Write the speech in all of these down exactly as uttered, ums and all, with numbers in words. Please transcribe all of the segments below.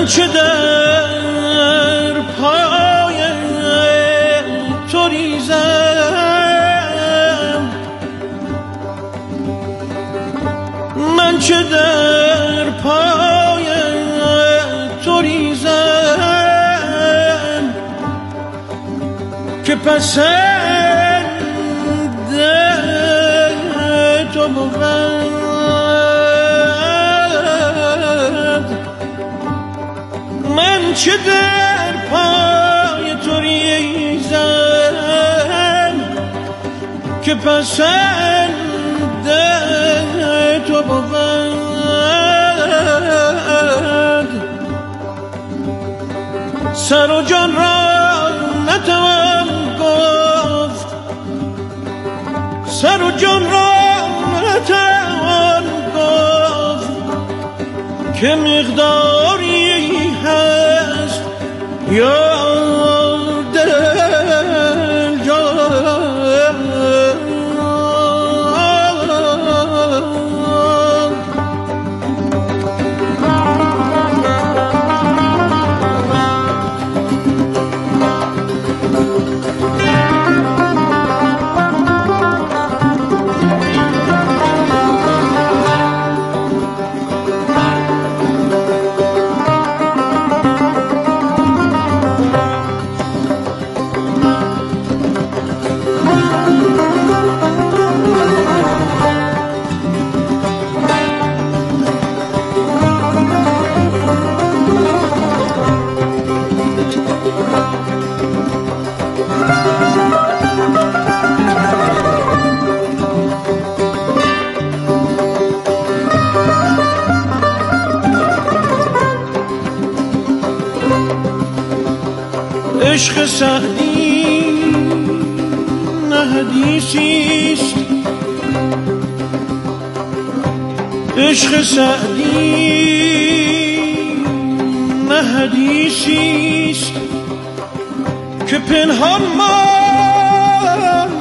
چه در پای تو ریزم، من چه در پای تو ریزم که پسند تو بود. من چه در پای تو ریزم که پسند تو بود. سر و جان را نتوان گفت، سر و جان را نتوان گفت که مقداری هست یا دل جان. عشق سعدی نه حدیثیست، عشق سعدی نه حدیثیست که پنهان ماند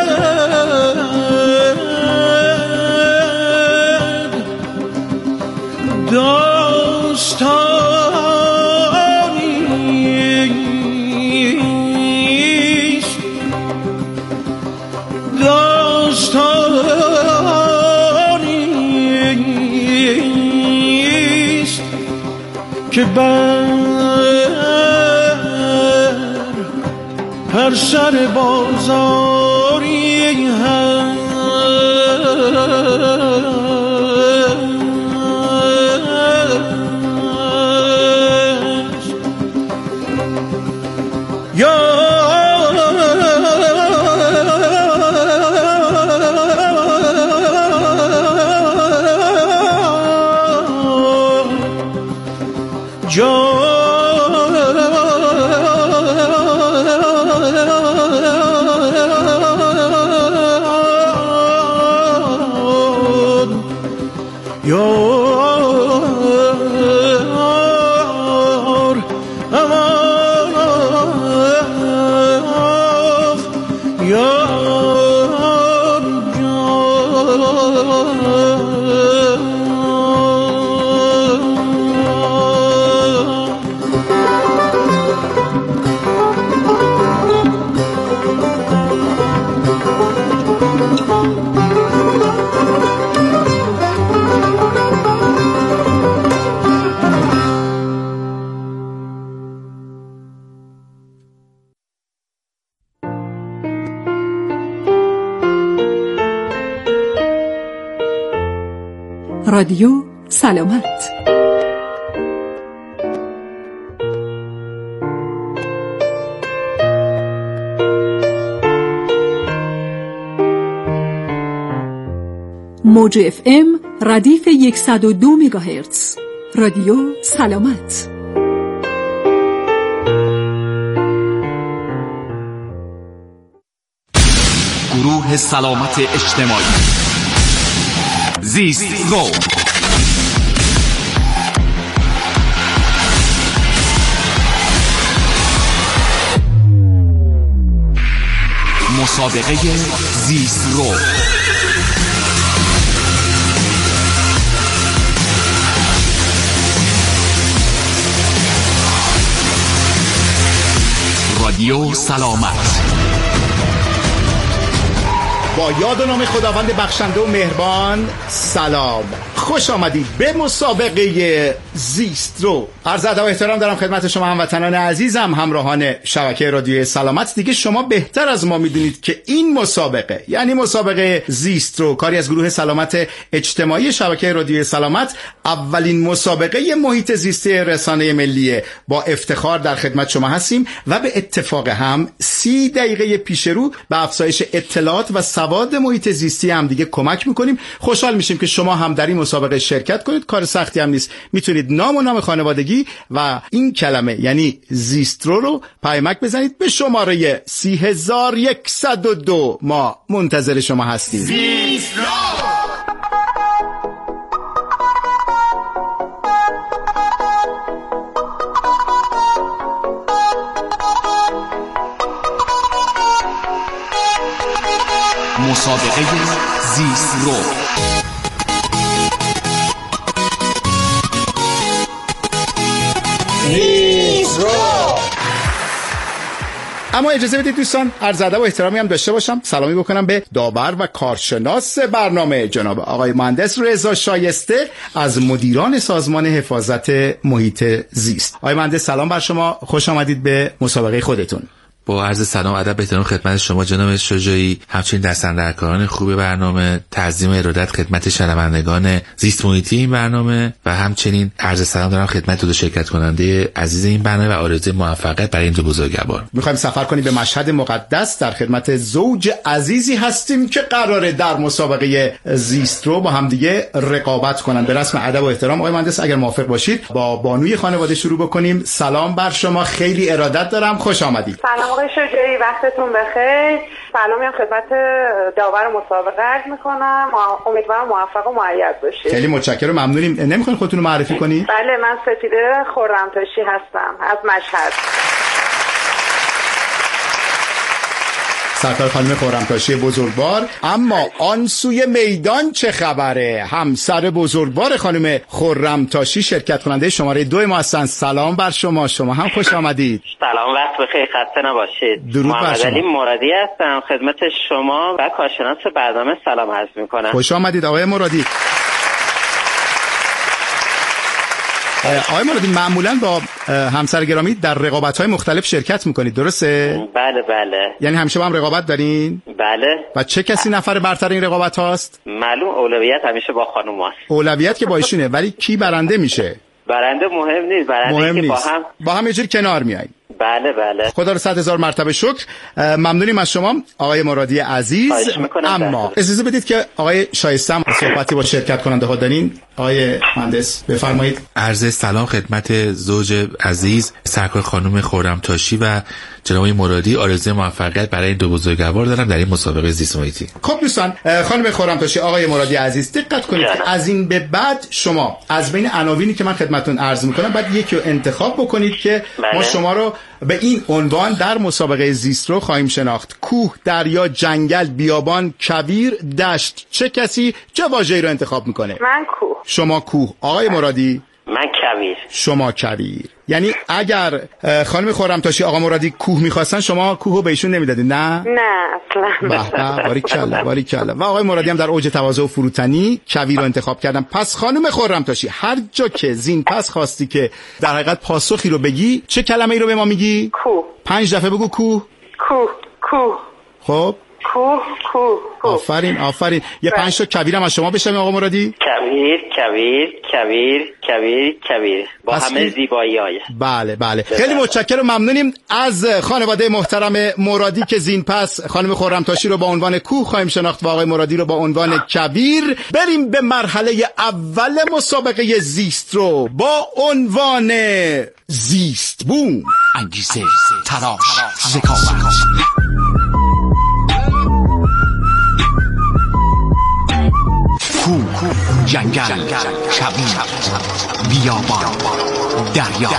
داستان که بر هر سر بازاری هست یا رادیو سلامت. موج اف ام ردیف صد و دو مگاهرتز. رادیو سلامت. گروه سلامت اجتماعی زیست رو مسابقه زیست رو رادیو سلامت. با یاد و نام خداوند بخشنده و مهربان، سلام، خوش آمدید به مسابقه زیسترو. عرض ادب و احترام دارم خدمت شما هموطنان عزیزم، همراهان شبکه رادیو سلامت. دیگه شما بهتر از ما میدونید که این مسابقه، یعنی مسابقه زیسترو، کاری از گروه سلامت اجتماعی شبکه رادیو سلامت، اولین مسابقه محیط زیستی رسانه ملیه. با افتخار در خدمت شما هستیم و به اتفاق هم سی دقیقه پیش رو به افزایش اطلاعات و سواد محیط زیستی هم دیگه کمک میکنیم. خوشحال میشیم که شما هم در این مسابقه شرکت کنید. کار سختی هم نیست. میتونید نام و نام خانوادگی و این کلمه یعنی زیسترو رو پیامک بزنید به شماره سی هزار و صد و دو. ما منتظر شما هستیم. زیسترو. مسابقه زیسترو. زیسترو. اما اجازه بدید دوستان عرض ادب و احترامی هم داشته باشم. سلامی بکنم به داور و کارشناس برنامه جناب آقای مهندس رضا شایسته از مدیران سازمان حفاظت محیط زیست. آقای مهندس سلام بر شما، خوش آمدید به مسابقه خودتون. با عرض سلام و ادب و احترام خدمت شما جناب شجاعی، همچنین دستاندرکاران خوب برنامه، تعظیم و ارادت خدمت شنوندگان زیست محیطی این برنامه و همچنین عرض سلام دارم خدمت دو شرکت کننده عزیز این برنامه و آرزوی موفقیت برای این دو بزرگوار. می‌خوایم سفر کنیم به مشهد مقدس. در خدمت زوج عزیزی هستیم که قراره در مسابقه زیسترو با هم دیگه رقابت کنن. به رسم ادب و احترام آقای مهندس اگر موافق باشید با بانوی خانواده شروع بکنیم. سلام بر شما، خیلی ارادت دارم، خوش آمدید. سلام آقای شجاعی، وقتتون بخیر. سلامی هم خدمت داور مسابقه عرض میکنم. امیدوارم موفق و مؤید باشید. خیلی متشکرم، ممنونیم. نمیخواین خودتون رو معرفی کنید؟ بله، من ستیده خرم‌تاشی هستم از مشهد. سرکار خانم خرم‌تاشی بزرگوار. اما آن سوی میدان چه خبره؟ همسر بزرگوار خانم خرم‌تاشی شرکت کننده شماره دو ما هستن. سلام بر شما، شما هم خوش آمدید. سلام، وقت بخیر، خسته نباشید. درود بر شما. محمد علی مرادی هستم، خدمت شما و کارشناس برنامه سلام عرض میکنم. خوش آمدید آقای مرادی. آقای مرادی معمولا با همسر گرامی در رقابت‌های مختلف شرکت میکنید، درسته؟ بله بله. یعنی همیشه با هم رقابت دارین؟ بله. و چه کسی نفر برتر این رقابت هاست؟ معلوم اولویت همیشه با خانم هاست. اولویت که با ایشونه، ولی کی برنده میشه؟ برنده مهم نیست، برنده مهم که نیست. با هم با هم یه جوری کنار میاییم. بله بله. خدا رو صد هزار مرتبه شکر. ممنونیم از شما آقای مرادی عزیز. اما اجازه بدید که آقای شایسته هم صحبتی با شرکت کننده ها دارین. آقای مهندس بفرمایید. عرض سلام خدمت زوج عزیز سرکار خانم خرم‌تاشی و جناب مرادی. آرزوی موفقیت برای دو بزرگوار دارم در این مسابقه زیست محیطی. خب دوستان، خانم خرم‌تاشی، آقای مرادی عزیز، دقت کنید که از این به بعد شما از بین عناوینی که من خدمتتون عرض میکنم بعد یکی رو انتخاب بکنید که بله. ما شما رو به این عنوان در مسابقه زیسترو خواهیم شناخت: کوه، دریا، جنگل، بیابان، کویر، دشت. چه کسی چه واژه‌ای رو انتخاب میکنه؟ من کوه. شما کوه. آقای مرادی؟ من کویر. شما کویر. یعنی اگر خانم خرم‌تاشی آقا مرادی کوه می‌خواستن شما کوهو به ایشون نمیدادید؟ نه نه اصلا. به به، باریکلا باریکلا. و آقای مرادی هم در اوج تواضع و فروتنی کویر رو انتخاب کردن. پس خانم خرم‌تاشی، هر جا که زین پس خواستی که در حقیقت پاسخی رو بگی، چه کلمه‌ای رو به ما میگی؟ کوه. پنج دفعه بگو کوه. کوه کوه. خب کوه کوه کوه. آفرین آفرین. یه پنج تا کویرم از شما بشنویم آقا مرادی. کویر کویر کویر کویر کویر با همه زیبایی‌هاش. بله بله. خیلی متشکرم، ممنونیم از خانواده محترم مرادی که زین پس خانم خرم‌تاشی رو با عنوان کوه خواهیم شناخت و آقای مرادی رو با عنوان کویر. بریم به مرحله اول مسابقه زیسترو با عنوان زیست بوم. انگیزه، تلاش، ذکاوت. کوه، جنگل، کویر، بیابان، دریا،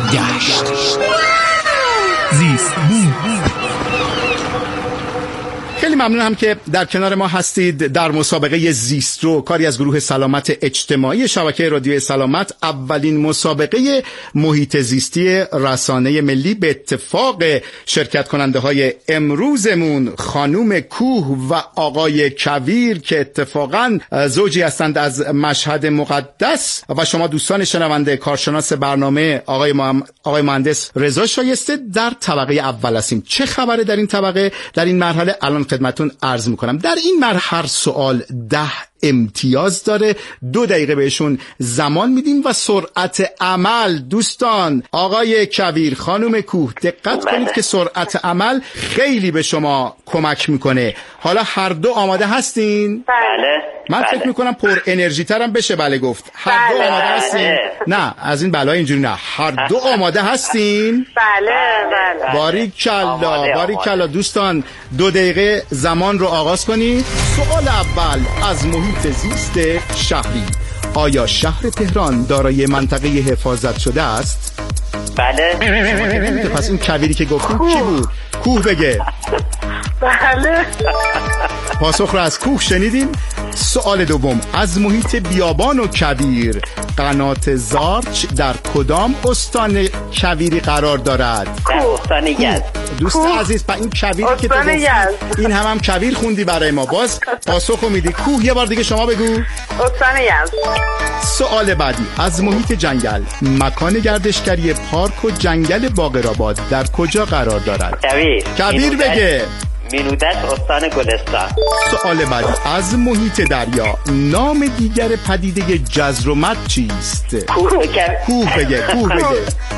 دشت. زیست بوم. خیلی ممنونم که در کنار ما هستید در مسابقه زیسترو، کاری از گروه سلامت اجتماعی شبکه رادیو سلامت. اولین مسابقه محیط زیستی رسانه ملی. به اتفاق شرکت کننده های امروزمون خانوم کوه و آقای کویر که اتفاقاً زوجی هستند از مشهد مقدس و شما دوستان شنونده کارشناس برنامه آقای مهم... آقای مهندس رضا شایسته در طبقه اول هستیم. چه خبره در این طبقه در این مرحله؟ الان خدمتتون عرض میکنم. در این مرحله هر سوال ده امتیاز داره، دو دقیقه بهشون زمان میدیم و سرعت عمل. دوستان آقای کویر، خانم کوه، دقت کنید که سرعت عمل خیلی به شما کمک میکنه. حالا هر دو آماده هستین؟ بله. من بله. فکر میکنم پر انرژی ترم بشه. بله گفت. هر بله. دو آماده هستین؟ بله. نه از این بلای اینجوری نه. هر دو آماده هستین؟ بله بله. باریکلا آماده، باریکلا. آماده. دوستان دو دقیقه زمان رو آغاز کنید. سوال اول از محیط زیست شهری. آیا شهر تهران دارای منطقه حفاظت شده است؟ بله. پس این کویری که گفتیم کی بود؟ کوه بگه. بله. پاسخ رو از کوه شنیدیم. سوال دوم از محیط بیابان و کویر. قنات زارچ در کدام استان کویری قرار دارد؟ در استان یزد. دوست عزیز، با این کویری که تو استان گفتی یزد. این هم هم کویر خوندی برای ما. باز پاسخ رو میدی. کوه یه بار دیگه شما بگو. استان یزد. سوال بعدی از محیط جنگل. مکان گردشگری پارک و جنگل باقرآباد در کجا قرار دارد؟ کویر. کویر بگه. مینودت استان گلستان. سوال بعدی از محیط دریا. نام دیگر پدیده جزر و مد چیست؟ کوه. کوه بگه. کوه بگه.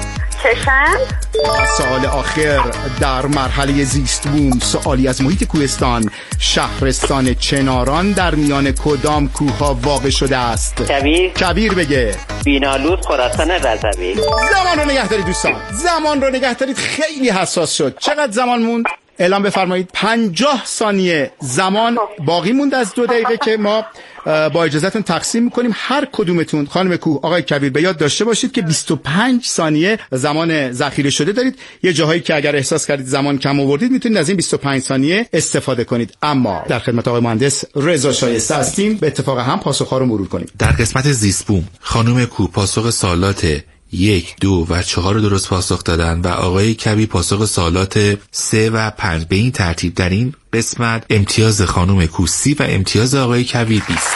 کشند. سوال آخر در مرحله زیست بوم. سوالی از محیط کوهستان. شهرستان چناران در میان کدام کوه ها واقع شده است؟ کویر. کویر بگه. بینالود خراسان رضوی. زمان رو نگه دارید دوستان، زمان رو نگه دارید. خیلی حساس شد. چقدر زمان موند؟ اعلام بفرمایید. پنجاه ثانیه زمان باقی موند از دو دقیقه که ما با اجازهتون تقسیم میکنیم. هر کدومتون، خانم کوه، آقای کویر، به یاد داشته باشید که بیست و پنج ثانیه زمان ذخیره شده دارید. یه جاهایی که اگر احساس کردید زمان کم آوردید میتونید از این بیست و پنج ثانیه استفاده کنید. اما در خدمت آقای مهندس رضا شایسته هستیم. به اتفاق هم پاسخ‌ها رو مرور کنیم. در قسمت زیست بوم خانم کوه پاسخ سوالات یک، دو و چهار رو درست پاسخ دادن و آقای کویر پاسخ سوالات سه و پنج. به این ترتیب در این قسمت امتیاز خانم کوه سی و امتیاز آقای کویر بیست.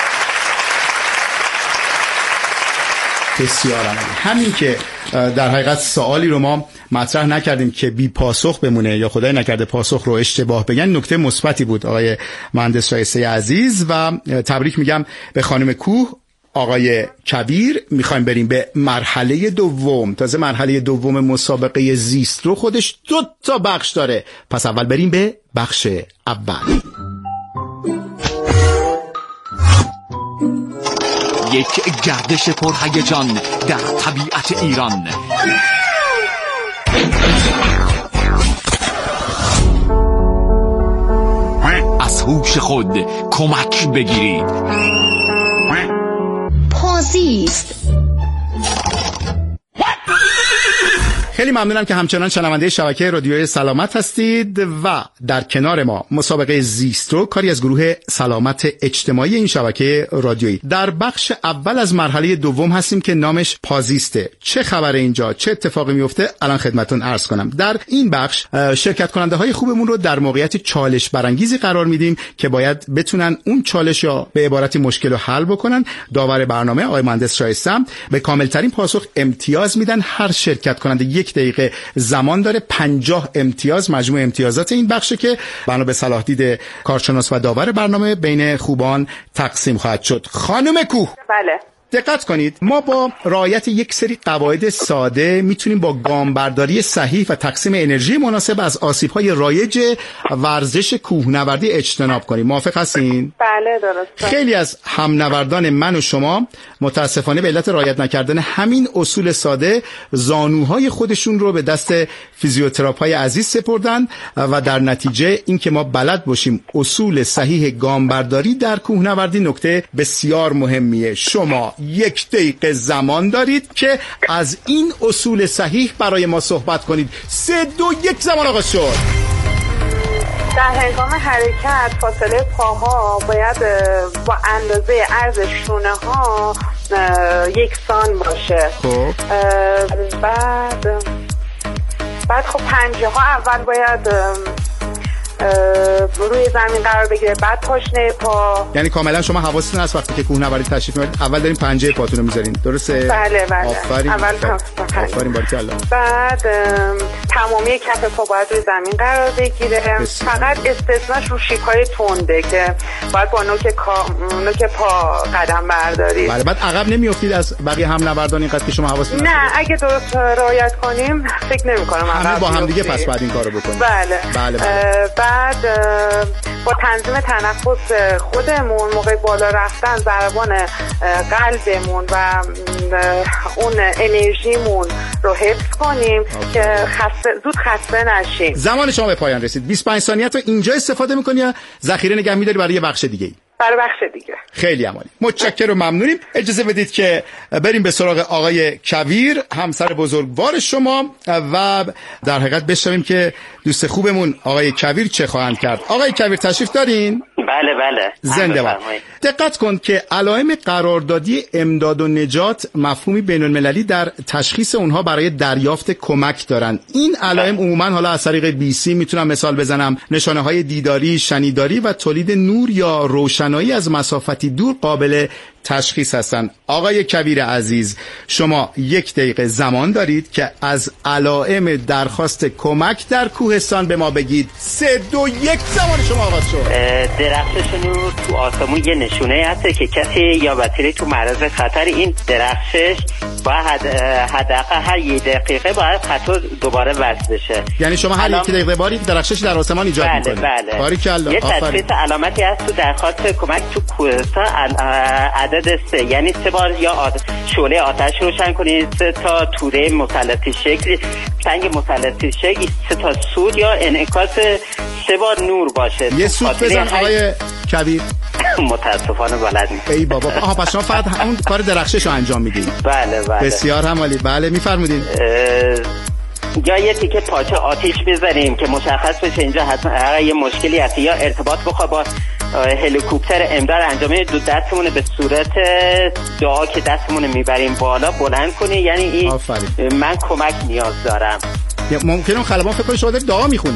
بسیار عالی. همین که در حقیقت سوالی رو ما مطرح نکردیم که بی پاسخ بمونه یا خدای نکرده پاسخ رو اشتباه بگن، نکته مثبتی بود آقای مهندس شایسته عزیز. و تبریک میگم به خانم کوه، آقای کویر. میخوایم بریم به مرحله دوم. تازه مرحله دوم مسابقه زیست رو خودش دو تا بخش داره. پس اول بریم به بخش اول. یک گردش پرهیجان در طبیعت ایران. از هوش خود کمک بگیرید. پازیست. خیلی ممنونم که همچنان شنونده شبکه رادیوی سلامت هستید و در کنار ما مسابقه زیسترو، کاری از گروه سلامت اجتماعی این شبکه رادیویی. در بخش اول از مرحله دوم هستیم که نامش پازیسته. چه خبره اینجا؟ چه اتفاقی میفته؟ الان خدمتتون عرض کنم. در این بخش شرکت کننده های خوبمون رو در موقعیت چالش برانگیزی قرار میدیم که باید بتونن اون چالش یا به عبارتی مشکل رو حل بکنن. داور برنامه آقای مهندس شایسته به کامل ترین پاسخ امتیاز میدن. هر شرکت کننده یک دقیقه زمان داره. پنجاه امتیاز مجموع امتیازات این بخشه که بنا به صلاح دید کارشناس و داور برنامه بین خوبان تقسیم خواهد شد. خانم کوه، بله. دقت کنید. ما با رعایت یک سری قواعد ساده میتونیم با گام برداری صحیح و تقسیم انرژی مناسب از آسیب‌های رایج ورزش کوهنوردی اجتناب کنیم. موافق هستین؟ بله درسته. خیلی از همنوردان من و شما متاسفانه به علت رعایت نکردن همین اصول ساده زانوهای خودشون رو به دست فیزیوتراپ‌های عزیز سپردن و در نتیجه اینکه ما بلد باشیم اصول صحیح گام برداری در کوهنوردی نکته بسیار مهمیه. شما یک دقیقه زمان دارید که از این اصول صحیح برای ما صحبت کنید. سه دو یک زمان آغاز شد. در هنگام حرکت فاصله پاها باید با اندازه عرض شونه ها یکسان باشه. خب بعد بعد خب پنجه ها اول باید روی زمین قرار بگیره، بعد پاشنه پا. یعنی کاملا شما حواستون هست وقتی که کوهنوردی تشریف میبرید اول دارین پنجه پاتون رو میذارین، درسته؟ بله بله. آفرین. اول آفرین باریکلا. بعد تمامی کف پا باید روی زمین قرار بگیره. بسید. فقط استثناش رو شیب‌های تنده که باید با نوک کا... نوک پا قدم بردارید. بله. بعد عقب نمیافتید از بقیه هم نوردان اینقدر که شما حواستون هست؟ نه، اگه درست رعایت کنیم فکر نمی‌کنم عقب با هم دیگه پس بعد این کارو بکنیم. بله. بله بله. بعد با تنظیم تنفس خودمون موقع بالا رفتن ضربان قلبمون و اون انرژیمون رو حفظ کنیم آه. که خسته زود خسته نشیم. زمان شما به پایان رسید. بیست و پنج ثانیه تو اینجا استفاده می‌کنی یا ذخیره نگه می‌داری برای یه بخش دیگه؟ برای بخش دیگه. خیلی عالی. متشکرم و ممنونیم. اجازه بدید که بریم به سراغ آقای کویر، همسر بزرگوار شما، و در حقیقت بشنویم که دوست خوبمون آقای کویر چه خواهند کرد. آقای کویر تشریف دارین؟ بله بله. زنده باد. دقت کن که علائم قراردادی امداد و نجات مفهومی بین‌المللی در تشخیص اونها برای دریافت کمک دارن. این علائم عموما حالا از طریق بی سی میتونم مثال بزنم، نشانه‌های دیداری، شنیداری و تولید نور یا روشنایی از مسافتی دور قابل تشخیص هستن. آقای کویر عزیز، شما یک دقیقه زمان دارید که از علائم درخواست کمک در کوهستان به ما بگید. سه دو یک زمان شما آغاز شد. درخشش نور تو آسمون یه نشونه هست که کسی یا وسیله تو معرض خطر این درخشش باید حداقل هر یک دقیقه باید خطا دوباره وصل بشه. یعنی شما هر یک دقیقه باری درخشش در آسمان ایجاد بله می‌کنید. بله. باریکلا. یه تشخیص علامتی هست تو درخواست کمک تو کوهستان، عدد سه، یعنی سه بار یا آت... شعله آتش روشن کنید، سه تا توده مثلثی شکل، سنگ مثلثی شکل، سه تا سود یا انعکاس سه بار نور باشه. یه سود بزن آقای کویر. متاسفانه بلد نیست. ای بابا. آها پس شما فقط همون کار درخشش رو انجام میدید. بله بله. بسیار هم عالی. بله میفرمودین. یا یه تیکه پاچه آتیش بزنیم که مشخص بشه اینجا حتما یه مشکلی هست، یا ارتباط بخواه با هلیکوپتر امداد انجام دو دستمون به صورت دعا که دستمون میبریم بالا بلند کنی، یعنی این آفرین. من کمک نیاز دارم. ممکنه خلبان فکر کنی شما دارید دعا میخونی؟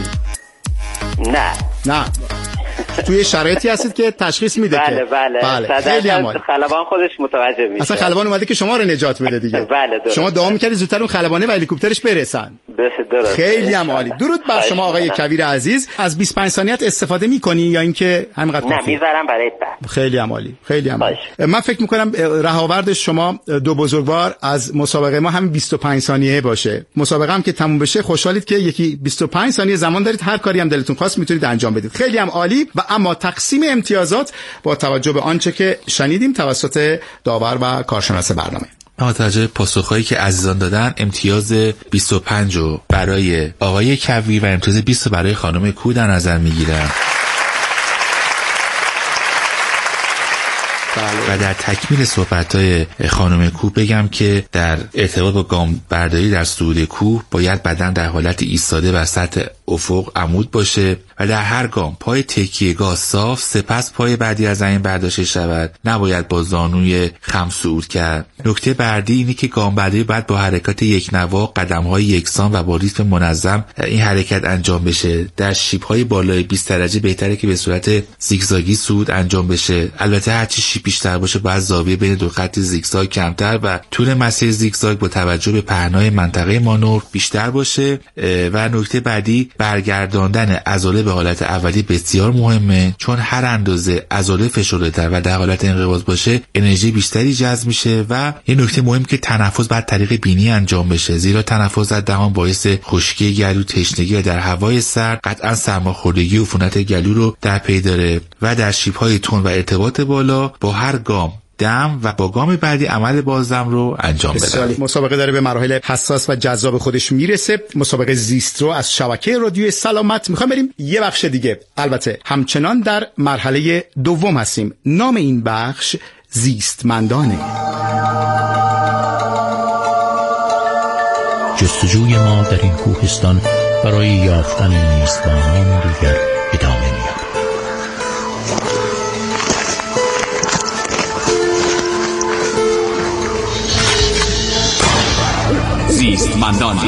نه نه توی شرایطی هستید که تشخیص میده بله که بله بله خیلی عالی. خلبان خودش متوجه میشه. اصلا خلبان اومده که شما رو نجات بده دیگه. بله درست. شما دعا میکردید زودتر اون خلبانه و هلیکوپترش برسن. درست. خیلی هم عالی. درود بر شما آقای کویر عزیز. از بیست و پنج ثانیه‌ات استفاده میکنی یا اینکه همینقدر کافیه؟ نه میذارم برای بعد. خیلی هم عالی. خیلی هم عالی. من فکر میکنم رهاورد شما دو بزرگوار از مسابقه ما هم بیست و پنج ثانیه باشه. مسابقه هم که تموم بشه خوشحالید که یکی بیست و پنج ثانیه زمان دارید، هر کاری هم دلتون خواست میتونید انجام بدید. خیلی هم عالی. و اما تقسیم امتیازات با توجه به آنچه که شنیدیم توسط داور و کارشناس برنامه، با توجه به پاسخهایی که عزیزان دادن، امتیاز بیست و پنج رو برای آقای کویر و امتیاز بیست رو برای خانم کو در نظر میگیرم. و در تکمیل صحبت‌های خانم کوه بگم که در ارتباط با گام برداری در صعود کوه باید بدن در حالت ایستاده بر سطح افق عمود باشه و در هر گام پای تکیه‌گاه صاف، سپس پای بعدی از زمین برداشته شود. نباید با زانوی خم صعود کرد. نکته بعدی اینه که گام برداری باید با حرکات یکنواخت، قدم‌های یکسان و با ریتم منظم این حرکت انجام بشه. در شیب‌های بالای بیست درجه بهتره که به صورت زیگزاگی صعود انجام بشه. البته هرچی شیب بیشتر باشه باید زاویه بین دو خط زیگزاگ کمتر و طول مسیر زیگزاگ با توجه به پهنای منطقه مانور بیشتر باشه. و نکته بعدی برگرداندن عضله به حالت اولی بسیار مهمه، چون هر اندازه عضله فشرده‌تر و در حالت انقباض باشه انرژی بیشتری جذب میشه. و یه نکته مهم که تنفس بعد طریق بینی انجام بشه، زیرا تنفس در دهان باعث خشکی گلو، تشنگی و در هوای سرد قطعا سرماخوردگی و عفونت گلو رو در پی داره. و در شیب‌های تند و ارتباط بالا با هر گام دم و با گام بعدی عمل بازدم رو انجام بده. مسابقه داره به مراحل حساس و جذاب خودش میرسه. مسابقه زیسترو از شبکه رادیو سلامت. میخوام بریم یه بخش دیگه. البته همچنان در مرحله دوم هستیم. نام این بخش زیستمندانه. جستجوی ما در این کوهستان برای یافتن میزبانان دیگر ادامه میاد. زیستمندان.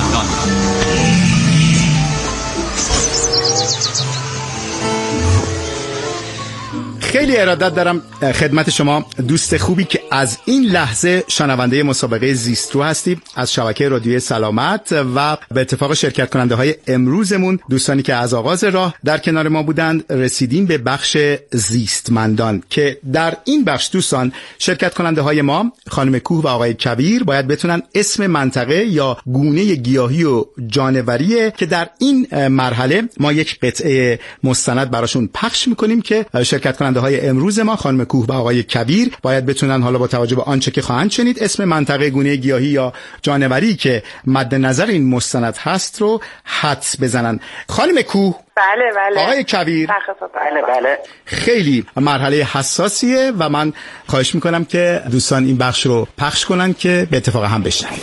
خیلی ارادت دارم خدمت شما دوست خوبی که از این لحظه شنونده مسابقه زیسترو هستید از شبکه رادیوی سلامت و به اتفاق شرکت کننده های امروزمون، دوستانی که از آغاز راه در کنار ما بودند، رسیدیم به بخش زیستمندان که در این بخش دوستان شرکت کننده های ما خانم کوه و آقای کبیر باید بتونن اسم منطقه یا گونه گیاهی و جانوریه که در این مرحله ما یک قطعه مستند براشون پخش میکنیم که شرکت کننده های امروز ما خانم کوه و آقای کبیر باید بتونن حالا با توجه به آنچه که خواهند شنید اسم منطقه، گونه گیاهی یا جانوری که مد نظر این مستند هست رو حدس بزنن. خانم کوه، بله بله. آقای کبیر، بله بله. خیلی مرحله حساسیه و من خواهش میکنم که دوستان این بخش رو پخش کنن که به اتفاق هم بشنویم.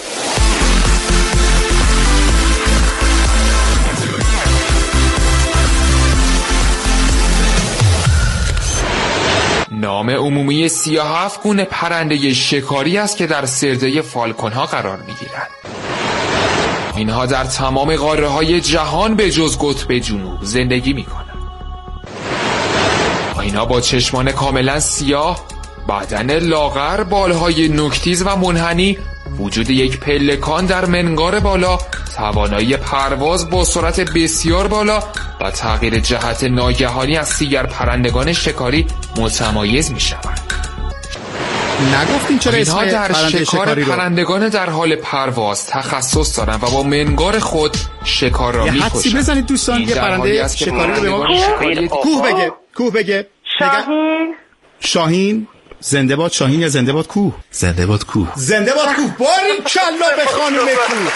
نام عمومی سیاه هفت گونه پرنده شکاری است که در سرده فالکون ها قرار می گیرند. اینها در تمام قاره های جهان به جز قطب جنوب زندگی می کنند. اینها با چشمان کاملا سیاه، بدن لاغر، بالهای نوک‌تیز و منحنی، وجود یک پلکان در منقار بالا، توانایی پرواز با سرعت بسیار بالا و تغییر جهت ناگهانی از دیگر پرندگان شکاری متمایز می شوند. نگفتین چرا اسم اینها در پرنده شکار رو؟ پرندگان در حال پرواز تخصص دارند و با منقار خود شکار را می یه حدسی بزنید دوستان، یه پرنده شکاری رو به ما کوه بگه. کوه بگه. شاهین. شاهین. زنده باد شاهین یا زنده باد کوه؟ زنده باد کوه. زنده باد کوه. باریکلا به خانم کوه.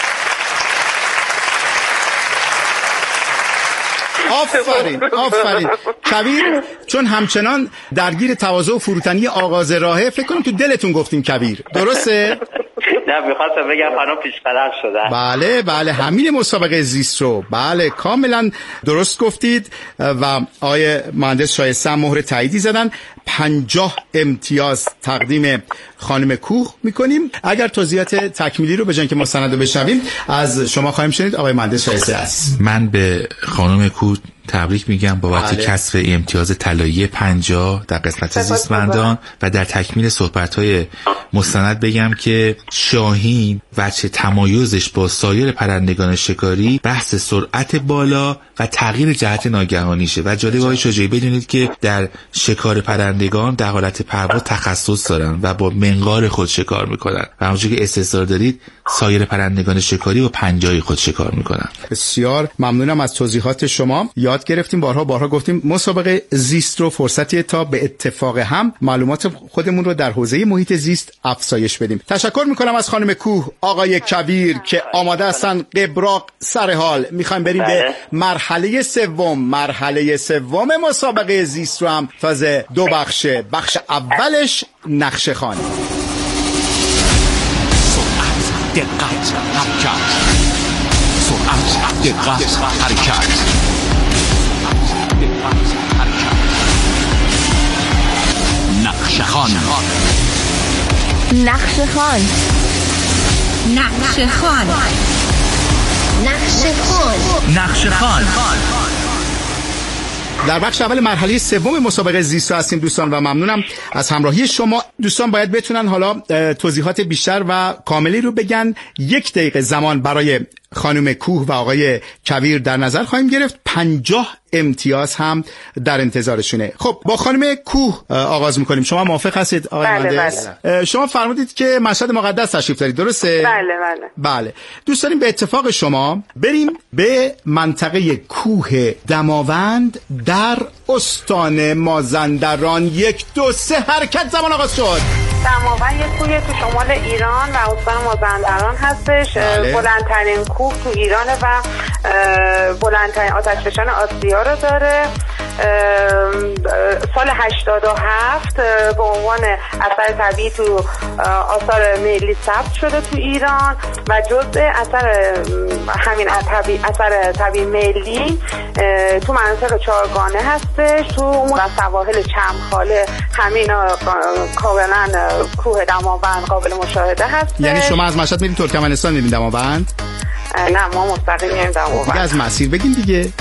آفرین آفرین. کبیر چون همچنان درگیر تواضع و فروتنی آغاز راهه، فکر کنم تو دلتون گفتین کبیر، درسته؟ نه میخواستم بگم خانم پیش قدم شدن. بله بله، همین مسابقه زیسترو، بله کاملا درست گفتید و آقای مهندس شایسته مهر تاییدی زدن. پنجاه امتیاز تقدیم خانم کوه میکنیم. اگر توضیحات تکمیلی رو به جای که ما سند رو بشنویم از شما خواهیم شنید آقای مهندس شایسته است. من به خانم کوه تبریک میگم بابت بله. کسب امتیاز طلایی پنجاه در قسمت زیستمندان و در تکمیل صحبت‌های مستند بگم که شاهین وجه تمایزش با سایر پرندگان شکاری بحث سرعت بالا و تغییر جهت ناگهانیشه و جالب آقای شجاعی بدونید که در شکار پرندگان در حالت پرواز تخصص دارن و با منقار خود شکار میکنن و همونجوری که استحضار دارید سایر پرندگان شکاری با پنجای خود شکار میکنن. بسیار ممنونم از توضیحات شما. یاد گرفتیم، بارها بارها گفتیم مسابقه زیست رو فرصتی تا به اتفاق هم معلومات خودمون رو در حوزه محیط زیست افزایش بدیم. تشکر میکنم از خانم کوه، آقای کبیر که آماده هستن قبراق سر حال. میخوایم بریم به مرحله سوم. مرحله سوم مسابقه زیست رو هم تازه دو بخشه. بخش اولش نقشه خوانی. دقت حرکت، سرعت دقت حرکت، نقشه خوان، نقشه خوان، نقشه خوان، نقشه خوان، نقشه خوان. در بخش اول مرحله سوم مسابقه زیست هستیم دوستان و ممنونم از همراهی شما. دوستان باید بتونن حالا توضیحات بیشتر و کاملی رو بگن. یک دقیقه زمان برای خانم کوه و آقای کبیر در نظر خواهیم گرفت. پنجاه امتیاز هم در انتظارشونه. خب با خانم کوه آغاز میکنیم. شما موافق هستید آقای مهندس؟ بله. شما فرمودید که مشهد مقدس تشریف دارید، درسته؟ بله بله. بله. دوست داریم به اتفاق شما بریم به منطقه کوه دماوند در استان مازندران. یک دو سه حرکت، زمان آغاز شد. دماوند یک کوه تو شمال ایران و استان مازندران هستش. بله. بلندترین کوه تو ایرانه و بلندترین آتشفشان آسیا رو داره. سال هشتاد و هفت به عنوان اثر طبیعی تو آثار ملی ثبت شده تو ایران و جزء اثر همین اثر طبیعی ملی تو مناطق چهارگانه هستش. تو اون سواحل چمخاله همین کاملا کوه دماوند قابل مشاهده هست. یعنی شما از مشهد میرین ترکمنستان میرین دماوند؟ نه ما مستقیم میریم دماوند. دیگه از مسیر بگین دیگه.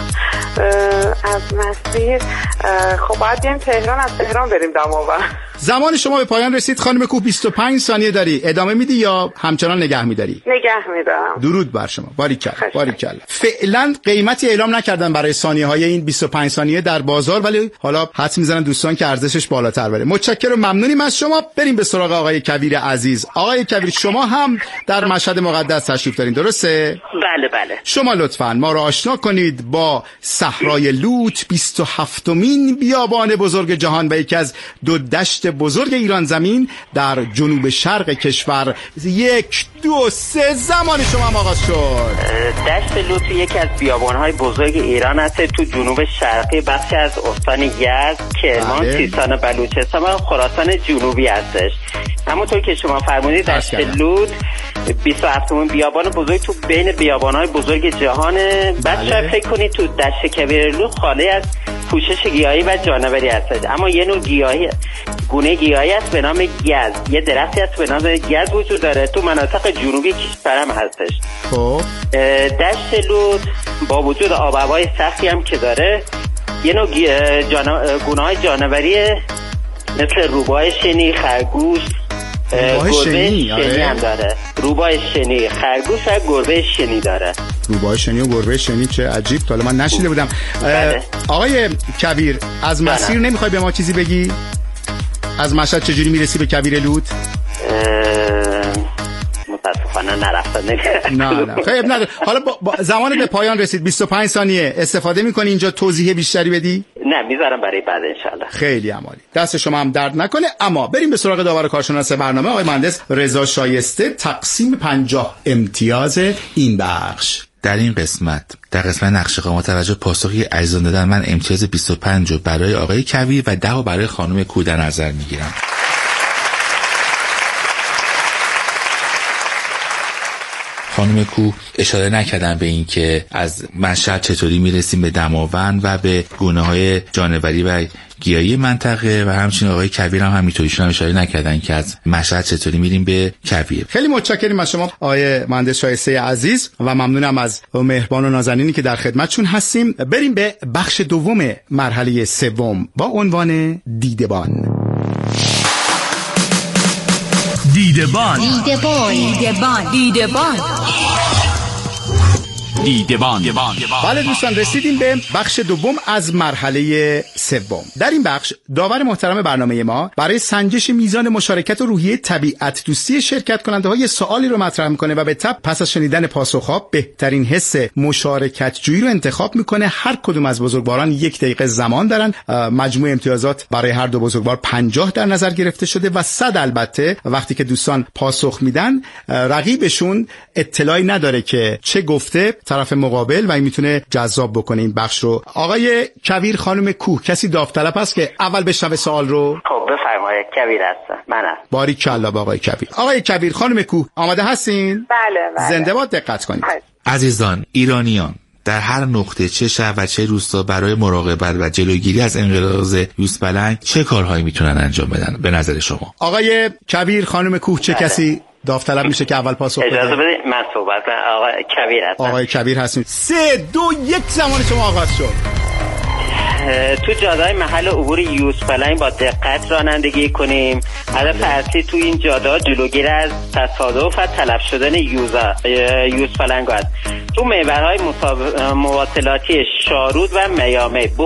از مسیر خب باید بریم تهران، از تهران بریم دماوند. زمان شما به پایان رسید خانم کوه. بیست و پنج ثانیه داری، ادامه میدی یا همچنان نگه میداری؟ نگه میدم. درود بر شما. باریکلا باریکلا. فعلا قیمتی اعلام نکردن برای ثانیه های این بیست و پنج ثانیه در بازار، ولی حالا حدس میزنن دوستان که ارزشش بالاتر بره. متشکرم و ممنونیم از شما. بریم به سراغ آقای کویر عزیز. آقای کویر شما هم در مشهد مقدس تشریف دارین درسته؟ بله بله. شما لطفاً ما را آشنا کنید با صحرای لوت، بیست و هفتمین بیابان بزرگ جهان و یکی از دو دشت بزرگ ایران زمین در جنوب شرق کشور. یک دو سه زمان شما هم آغاز شد. دشت لوت یکی از بیابان‌های بزرگ ایران است. تو جنوب شرقی بخشی از استان یزد، کرمان، بله. سیستان، بلوچستان و خراسان جنوبی هستش. همونطور که شما فرمودید دشت لوت بیست و هفتمین بیابان بزرگ تو بین بیابان‌های بزرگ جهانه. بعد بله. شاید فکر کنید تو دشت کویر لوت خالی از پوشش گیاهی و جانوری هست، اما یه نوع گیاهی گونه گیاهی است به نام گز. یه درختی هست به نام گز وجود داره تو مناطق جنوبی کشور هم هستش. خب دشت لوت با وجود آب و هوای سختی هم که داره یه نوع جانا... گونه‌های جانوری مثل روباه شنی، خرگوش، روباه شنی, شنی هم داره. روباه شنی، خرگوش و گربه شنی داره. روباه شنی و گربه شنی چه عجیب، تا من نشیده بودم. آقای کویر از مسیر نمیخوای به ما چیزی بگی؟ از مشهد چجوری میرسی به کویر لوت؟ متاسفانه نرفتم. نه نه خیلی نداره. حالا با, با زمان به پایان رسید، بیست و پنج ثانیه استفاده میکنی اینجا توضیح بیشتری بدی؟ نه میذارم برای بعد انشالله. خیلی عالی، دست شما هم درد نکنه. اما بریم به سراغ داور کارشناس برنامه آقای مهندس رضا شایسته، تقسیم پنجاه امتیاز این بخش. در این قسمت در قسمت نقشه قائم توجه پاسخی عزیزان دادن من امتیاز بیست و پنج رو برای آقای کویر و ده رو برای خانم کوه در نظر میگیرم. خانم کوه اشاره نکردن به این که از مشهد چطوری میرسیم به دماوند و به گونه‌های جانوری و گیاهی منطقه و همچنین آقای کویر هم همینطوریشون هم اشاره نکردن که از مشهد چطوری میریم به کویر. خیلی متشکریم از شما آقای مهندس شایسته عزیز و ممنونم از مهربان و نازنینی که در خدمتشون هستیم. بریم به بخش دوم مرحله سوم با عنوان دیدبان. دیدبان دیدبان دیدبان دیدبان دیدبان. بله دوستان رسیدیم به بخش دوم از مرحله سوم. در این بخش داور محترم برنامه ما برای سنجش میزان مشارکت و روحیه طبیعت دوستی شرکت کننده ها یه سوالی رو مطرح میکنه و به تبع پس از شنیدن پاسخها بهترین حس مشارکت جویی رو انتخاب میکنه. هر کدوم از بزرگواران یک دقیقه زمان دارن. مجموع امتیازات برای هر دو بزرگوار پنجاه در نظر گرفته شده و صد البته وقتی که دوستان پاسخ میدن رقیبشون اطلاعی نداره که چه گفته طرف مقابل و این میتونه جذاب بکنه این بخش رو. آقای کویر، خانم کوه، کسی داوطلب هست که اول بشنوه سوال رو؟ خب بفرمایید. کویر هستم. من هستم. باریکلا با آقای کویر. آقای کویر، خانم کوه آماده هستین؟ بله بله. زنده باد، دقت کنید. بله. عزیزان ایرانیان در هر نقطه چه شهر و چه روستا برای مراقبت و جلوگیری از انقراض یوزپلنگ چه کارهایی میتونن انجام بدن به نظر شما؟ آقای کویر، خانم کوه، چه بله. کسی داوطلب میشه که اول پاسخ بده؟ اجازه بدید من صحبت کنم. آقای کویر هستم. آقای کویر هستید. سه دو یک زمان شما آغاز شد. تو جاده‌های محل عبور یوزپلنگ با دقت رانندگی کنیم. هدف اصلی تو این جاده‌ها جلوگیری از تصادف و تلف شدن یوزپلنگ است. تو محورهای مواصلاتی شارود و میامی